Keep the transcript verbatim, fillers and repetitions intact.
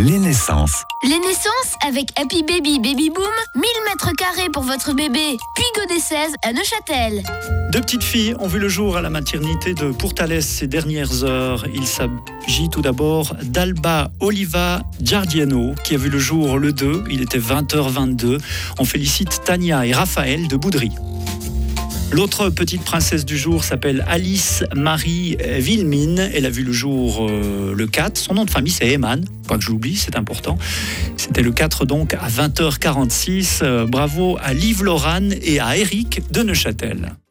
Les naissances. Les naissances avec Happy Baby Baby Boom, mille mètres carrés pour votre bébé, puis Godet seize à Neuchâtel. Deux petites filles ont vu le jour à la maternité de Pourtalès ces dernières heures. Il s'agit tout d'abord d'Alba Oliva Giardiano qui a vu le jour le deux, il était vingt heures vingt-deux. On félicite Tania et Raphaël de Boudry. L'autre petite princesse du jour s'appelle Alice Marie Wilmine. Elle a vu le jour euh, le quatre. Son nom de famille, c'est Eman. Pas que je l'oublie, c'est important. C'était le quatre, donc, à vingt heures quarante-six. Euh, bravo à Liv Lorane et à Eric de Neuchâtel.